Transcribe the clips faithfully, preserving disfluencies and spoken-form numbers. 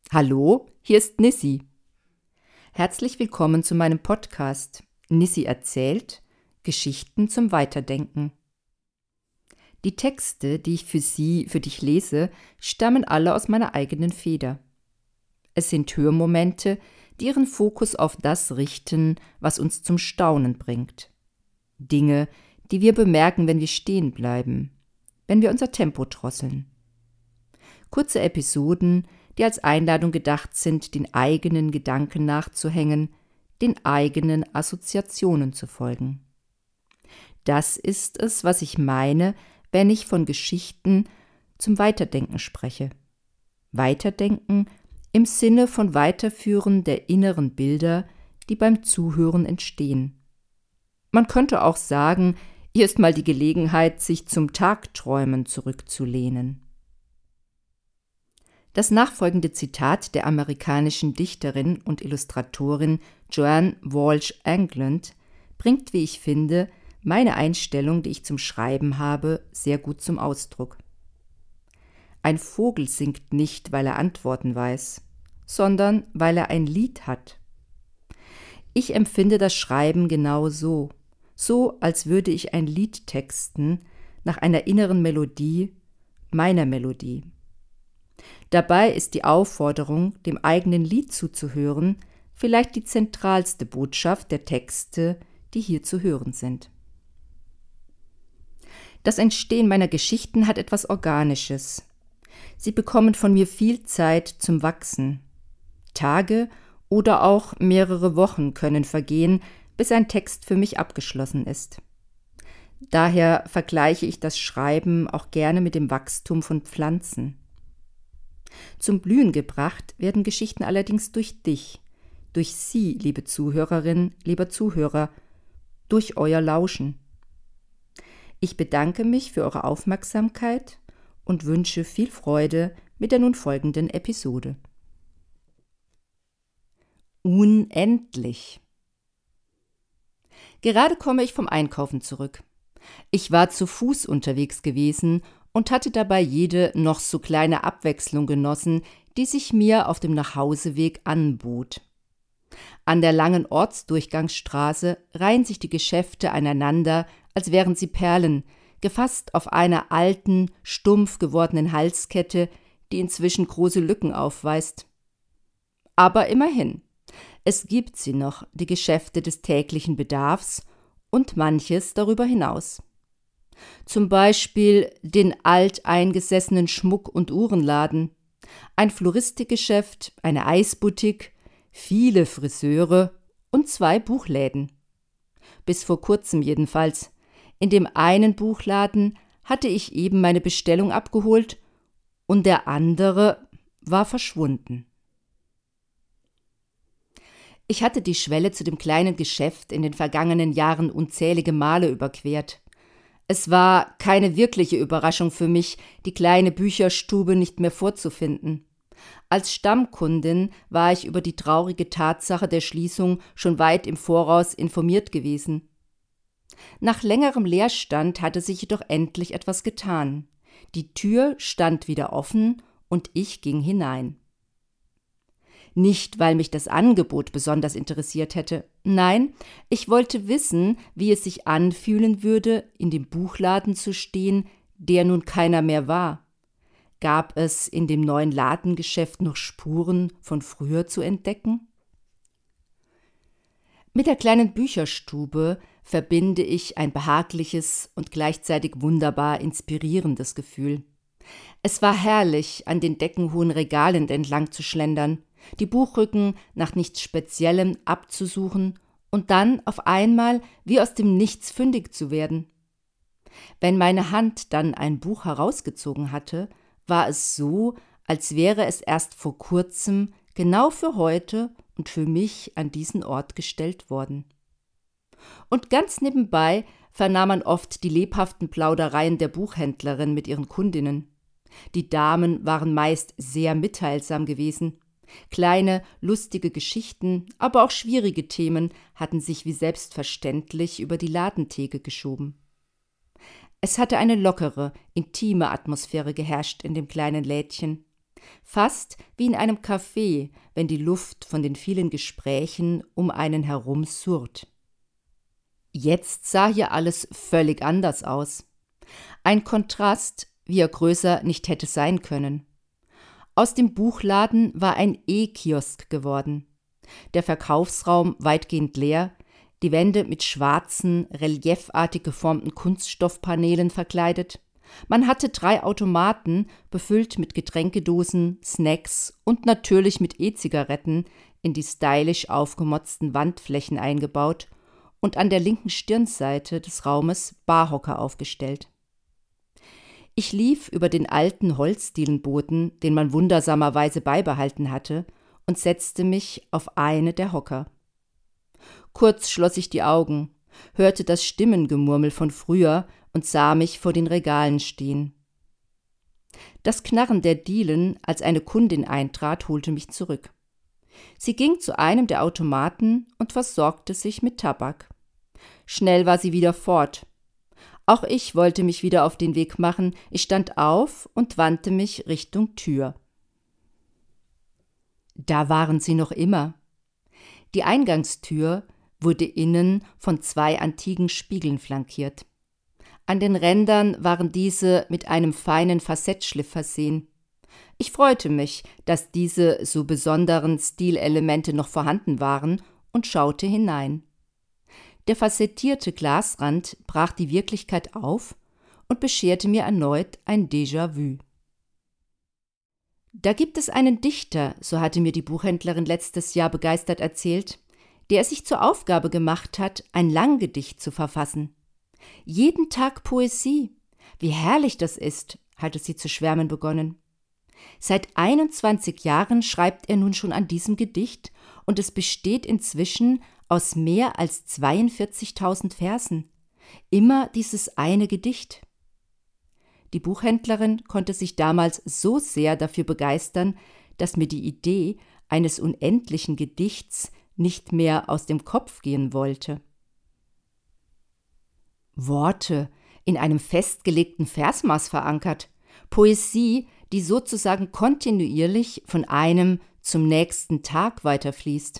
Hallo, hier ist Nissi. Herzlich willkommen zu meinem Podcast Nissi erzählt – Geschichten zum Weiterdenken. Die Texte, die ich für Sie, für dich lese, stammen alle aus meiner eigenen Feder. Es sind Hörmomente, die ihren Fokus auf das richten, was uns zum Staunen bringt. Dinge, die wir bemerken, wenn wir stehen bleiben, wenn wir unser Tempo drosseln. Kurze Episoden, die als Einladung gedacht sind, den eigenen Gedanken nachzuhängen, den eigenen Assoziationen zu folgen. Das ist es, was ich meine, wenn ich von Geschichten zum Weiterdenken spreche. Weiterdenken im Sinne von Weiterführen der inneren Bilder, die beim Zuhören entstehen. Man könnte auch sagen, hier ist mal die Gelegenheit, sich zum Tagträumen zurückzulehnen. Das nachfolgende Zitat der amerikanischen Dichterin und Illustratorin Joanne Walsh England bringt, wie ich finde, meine Einstellung, die ich zum Schreiben habe, sehr gut zum Ausdruck. Ein Vogel singt nicht, weil er Antworten weiß, sondern weil er ein Lied hat. Ich empfinde das Schreiben genau so, so als würde ich ein Lied texten nach einer inneren Melodie, meiner Melodie. Dabei ist die Aufforderung, dem eigenen Lied zuzuhören, vielleicht die zentralste Botschaft der Texte, die hier zu hören sind. Das Entstehen meiner Geschichten hat etwas Organisches. Sie bekommen von mir viel Zeit zum Wachsen. Tage oder auch mehrere Wochen können vergehen, bis ein Text für mich abgeschlossen ist. Daher vergleiche ich das Schreiben auch gerne mit dem Wachstum von Pflanzen. Zum Blühen gebracht werden Geschichten allerdings durch dich, durch Sie, liebe Zuhörerin, lieber Zuhörer, durch euer Lauschen. Ich bedanke mich für eure Aufmerksamkeit und wünsche viel Freude mit der nun folgenden Episode. Unendlich. Gerade komme ich vom Einkaufen zurück. Ich war zu Fuß unterwegs gewesen und hatte dabei jede noch so kleine Abwechslung genossen, die sich mir auf dem Nachhauseweg anbot. An der langen Ortsdurchgangsstraße reihen sich die Geschäfte aneinander, als wären sie Perlen, gefasst auf einer alten, stumpf gewordenen Halskette, die inzwischen große Lücken aufweist. Aber immerhin, es gibt sie noch, die Geschäfte des täglichen Bedarfs und manches darüber hinaus. Zum Beispiel den alteingesessenen Schmuck- und Uhrenladen, ein Floristikgeschäft, eine Eisboutique, viele Friseure und zwei Buchläden. Bis vor kurzem jedenfalls. In dem einen Buchladen hatte ich eben meine Bestellung abgeholt und der andere war verschwunden. Ich hatte die Schwelle zu dem kleinen Geschäft in den vergangenen Jahren unzählige Male überquert. Es war keine wirkliche Überraschung für mich, die kleine Bücherstube nicht mehr vorzufinden. Als Stammkundin war ich über die traurige Tatsache der Schließung schon weit im Voraus informiert gewesen. Nach längerem Leerstand hatte sich jedoch endlich etwas getan. Die Tür stand wieder offen und ich ging hinein. Nicht, weil mich das Angebot besonders interessiert hätte. Nein, ich wollte wissen, wie es sich anfühlen würde, in dem Buchladen zu stehen, der nun keiner mehr war. Gab es in dem neuen Ladengeschäft noch Spuren von früher zu entdecken? Mit der kleinen Bücherstube verbinde ich ein behagliches und gleichzeitig wunderbar inspirierendes Gefühl. Es war herrlich, an den deckenhohen Regalen entlang zu schlendern, die Buchrücken nach nichts Speziellem abzusuchen und dann auf einmal wie aus dem Nichts fündig zu werden. Wenn meine Hand dann ein Buch herausgezogen hatte, war es so, als wäre es erst vor kurzem genau für heute und für mich an diesen Ort gestellt worden. Und ganz nebenbei vernahm man oft die lebhaften Plaudereien der Buchhändlerin mit ihren Kundinnen. Die Damen waren meist sehr mitteilsam gewesen. Kleine, lustige Geschichten, aber auch schwierige Themen hatten sich wie selbstverständlich über die Ladentheke geschoben. Es hatte eine lockere, intime Atmosphäre geherrscht in dem kleinen Lädchen. Fast wie in einem Café, wenn die Luft von den vielen Gesprächen um einen herum surrt. Jetzt sah hier alles völlig anders aus. Ein Kontrast, wie er größer nicht hätte sein können. Aus dem Buchladen war ein E-Kiosk geworden. Der Verkaufsraum weitgehend leer, die Wände mit schwarzen, reliefartig geformten Kunststoffpaneelen verkleidet. Man hatte drei Automaten, befüllt mit Getränkedosen, Snacks und natürlich mit E-Zigaretten, in die stylisch aufgemotzten Wandflächen eingebaut und an der linken Stirnseite des Raumes Barhocker aufgestellt. Ich lief über den alten Holzdielenboden, den man wundersamerweise beibehalten hatte, und setzte mich auf eine der Hocker. Kurz schloss ich die Augen, hörte das Stimmengemurmel von früher und sah mich vor den Regalen stehen. Das Knarren der Dielen, als eine Kundin eintrat, holte mich zurück. Sie ging zu einem der Automaten und versorgte sich mit Tabak. Schnell war sie wieder fort. Auch ich wollte mich wieder auf den Weg machen. Ich stand auf und wandte mich Richtung Tür. Da waren sie noch immer. Die Eingangstür wurde innen von zwei antiken Spiegeln flankiert. An den Rändern waren diese mit einem feinen Facettenschliff versehen. Ich freute mich, dass diese so besonderen Stilelemente noch vorhanden waren, und schaute hinein. Der facettierte Glasrand brach die Wirklichkeit auf und bescherte mir erneut ein Déjà-vu. Da gibt es einen Dichter, so hatte mir die Buchhändlerin letztes Jahr begeistert erzählt, der es sich zur Aufgabe gemacht hat, ein Langgedicht zu verfassen. Jeden Tag Poesie. Wie herrlich das ist, hatte sie zu schwärmen begonnen. Seit einundzwanzig Jahren schreibt er nun schon an diesem Gedicht und es besteht inzwischen aus mehr als zweiundvierzigtausend Versen. Immer dieses eine Gedicht. Die Buchhändlerin konnte sich damals so sehr dafür begeistern, dass mir die Idee eines unendlichen Gedichts nicht mehr aus dem Kopf gehen wollte. Worte in einem festgelegten Versmaß verankert, Poesie, die sozusagen kontinuierlich von einem zum nächsten Tag weiterfließt.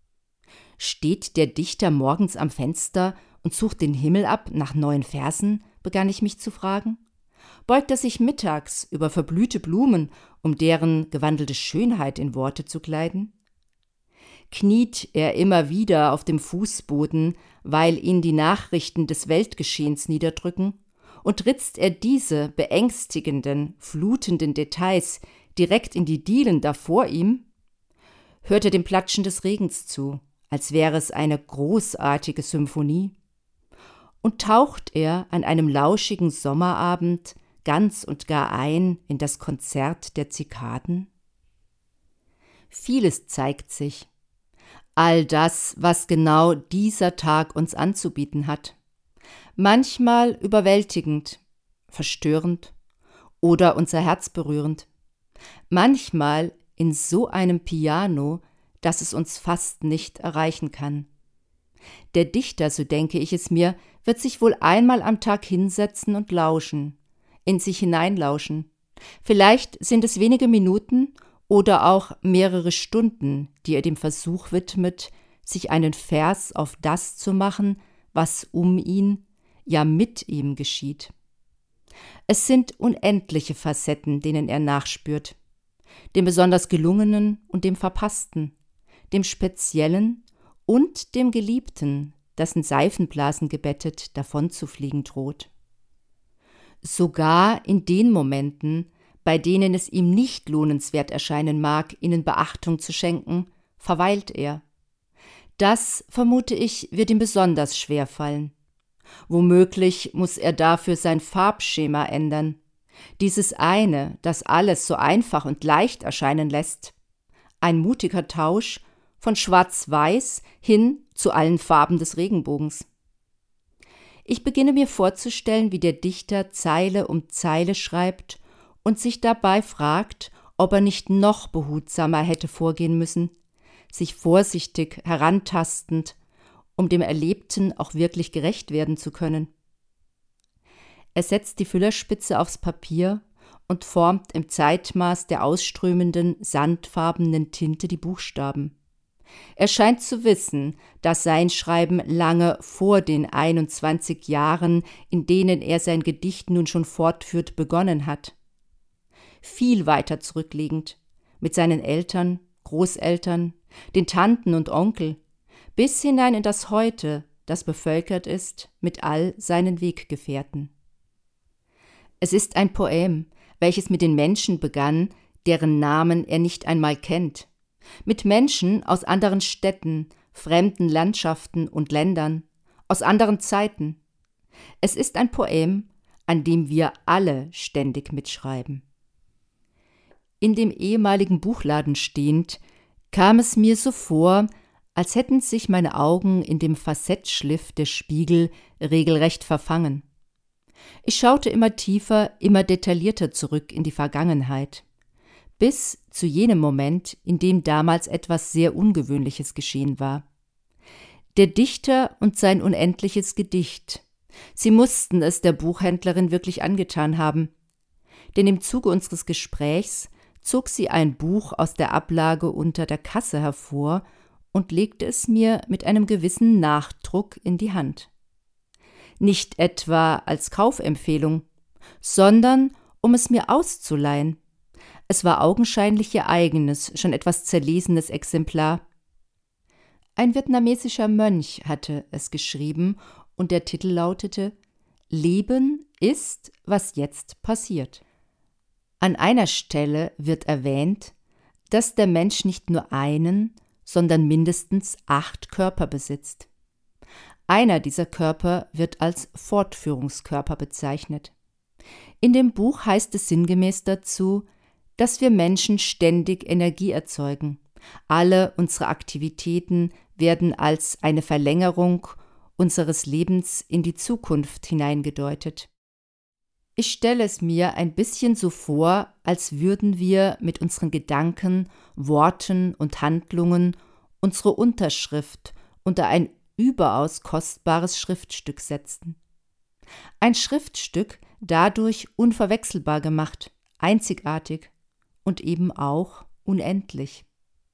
Steht der Dichter morgens am Fenster und sucht den Himmel ab nach neuen Versen, begann ich mich zu fragen. Beugt er sich mittags über verblühte Blumen, um deren gewandelte Schönheit in Worte zu kleiden? Kniet er immer wieder auf dem Fußboden, weil ihn die Nachrichten des Weltgeschehens niederdrücken, und ritzt er diese beängstigenden, flutenden Details direkt in die Dielen da vor ihm? Hört er dem Platschen des Regens zu, als wäre es eine großartige Symphonie? Und taucht er an einem lauschigen Sommerabend ganz und gar ein in das Konzert der Zikaden? Vieles zeigt sich. All das, was genau dieser Tag uns anzubieten hat. Manchmal überwältigend, verstörend oder unser Herz berührend. Manchmal in so einem Piano, dass es uns fast nicht erreichen kann. Der Dichter, so denke ich es mir, wird sich wohl einmal am Tag hinsetzen und lauschen, in sich hineinlauschen. Vielleicht sind es wenige Minuten oder auch mehrere Stunden, die er dem Versuch widmet, sich einen Vers auf das zu machen, was um ihn, ja mit ihm geschieht. Es sind unendliche Facetten, denen er nachspürt, dem besonders gelungenen und dem verpassten, dem speziellen und dem Geliebten, das in Seifenblasen gebettet davonzufliegen droht. Sogar in den Momenten, bei denen es ihm nicht lohnenswert erscheinen mag, ihnen Beachtung zu schenken, verweilt er. Das, vermute ich, wird ihm besonders schwer fallen. Womöglich muss er dafür sein Farbschema ändern. Dieses eine, das alles so einfach und leicht erscheinen lässt. Ein mutiger Tausch von Schwarz-Weiß hin zu allen Farben des Regenbogens. Ich beginne mir vorzustellen, wie der Dichter Zeile um Zeile schreibt und sich dabei fragt, ob er nicht noch behutsamer hätte vorgehen müssen, sich vorsichtig herantastend, um dem Erlebten auch wirklich gerecht werden zu können. Er setzt die Füllerspitze aufs Papier und formt im Zeitmaß der ausströmenden, sandfarbenen Tinte die Buchstaben. Er scheint zu wissen, dass sein Schreiben lange vor den einundzwanzig Jahren, in denen er sein Gedicht nun schon fortführt, begonnen hat. Viel weiter zurückliegend, mit seinen Eltern, Großeltern, den Tanten und Onkel, bis hinein in das Heute, das bevölkert ist mit all seinen Weggefährten. Es ist ein Poem, welches mit den Menschen begann, deren Namen er nicht einmal kennt, mit Menschen aus anderen Städten, fremden Landschaften und Ländern, aus anderen Zeiten. Es ist ein Poem, an dem wir alle ständig mitschreiben. In dem ehemaligen Buchladen stehend, kam es mir so vor, als hätten sich meine Augen in dem Facettschliff der Spiegel regelrecht verfangen. Ich schaute immer tiefer, immer detaillierter zurück in die Vergangenheit, bis zu jenem Moment, in dem damals etwas sehr Ungewöhnliches geschehen war. Der Dichter und sein unendliches Gedicht. Sie mussten es der Buchhändlerin wirklich angetan haben, denn im Zuge unseres Gesprächs zog sie ein Buch aus der Ablage unter der Kasse hervor und legte es mir mit einem gewissen Nachdruck in die Hand. Nicht etwa als Kaufempfehlung, sondern um es mir auszuleihen. Es war augenscheinlich ihr eigenes, schon etwas zerlesenes Exemplar. Ein vietnamesischer Mönch hatte es geschrieben und der Titel lautete »Leben ist, was jetzt passiert«. An einer Stelle wird erwähnt, dass der Mensch nicht nur einen, sondern mindestens acht Körper besitzt. Einer dieser Körper wird als Fortführungskörper bezeichnet. In dem Buch heißt es sinngemäß dazu, dass wir Menschen ständig Energie erzeugen. Alle unsere Aktivitäten werden als eine Verlängerung unseres Lebens in die Zukunft hineingedeutet. Ich stelle es mir ein bisschen so vor, als würden wir mit unseren Gedanken, Worten und Handlungen unsere Unterschrift unter ein überaus kostbares Schriftstück setzen. Ein Schriftstück dadurch unverwechselbar gemacht, einzigartig und eben auch unendlich.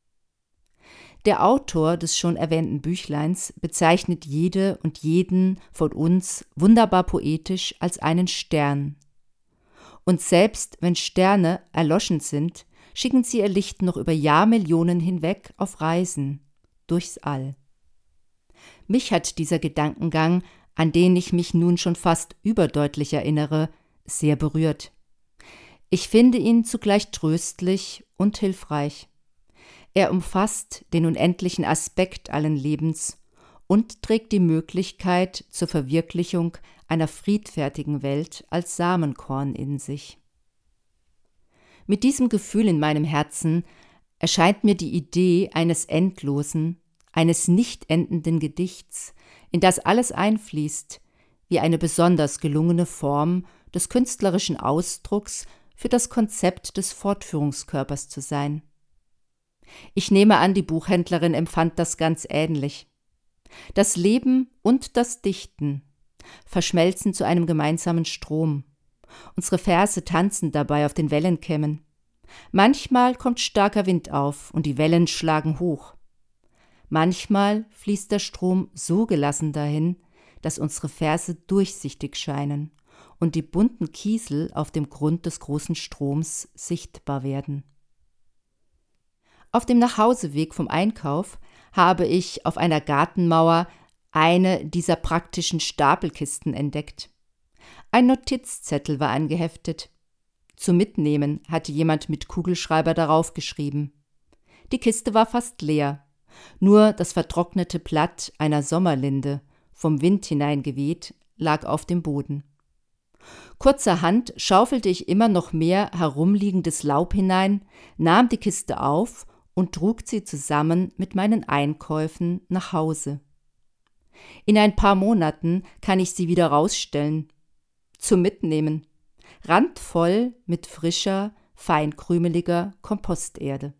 Der Autor des schon erwähnten Büchleins bezeichnet jede und jeden von uns wunderbar poetisch als einen Stern. Und selbst wenn Sterne erloschen sind, schicken sie ihr Licht noch über Jahrmillionen hinweg auf Reisen durchs All. Mich hat dieser Gedankengang, an den ich mich nun schon fast überdeutlich erinnere, sehr berührt. Ich finde ihn zugleich tröstlich und hilfreich. Er umfasst den unendlichen Aspekt allen Lebens und trägt die Möglichkeit zur Verwirklichung einer friedfertigen Welt als Samenkorn in sich. Mit diesem Gefühl in meinem Herzen erscheint mir die Idee eines endlosen, eines nicht endenden Gedichts, in das alles einfließt, wie eine besonders gelungene Form des künstlerischen Ausdrucks für das Konzept des Fortführungskörpers zu sein. Ich nehme an, die Buchhändlerin empfand das ganz ähnlich. Das Leben und das Dichten verschmelzen zu einem gemeinsamen Strom. Unsere Verse tanzen dabei auf den Wellenkämmen. Manchmal kommt starker Wind auf und die Wellen schlagen hoch. Manchmal fließt der Strom so gelassen dahin, dass unsere Verse durchsichtig scheinen und die bunten Kiesel auf dem Grund des großen Stroms sichtbar werden. Auf dem Nachhauseweg vom Einkauf habe ich auf einer Gartenmauer eine dieser praktischen Stapelkisten entdeckt. Ein Notizzettel war angeheftet. Zum Mitnehmen hatte jemand mit Kugelschreiber darauf geschrieben. Die Kiste war fast leer. Nur das vertrocknete Blatt einer Sommerlinde, vom Wind hineingeweht, lag auf dem Boden. Kurzerhand schaufelte ich immer noch mehr herumliegendes Laub hinein, nahm die Kiste auf und trug sie zusammen mit meinen Einkäufen nach Hause. In ein paar Monaten kann ich sie wieder rausstellen. Zum Mitnehmen. Randvoll mit frischer, feinkrümeliger Komposterde.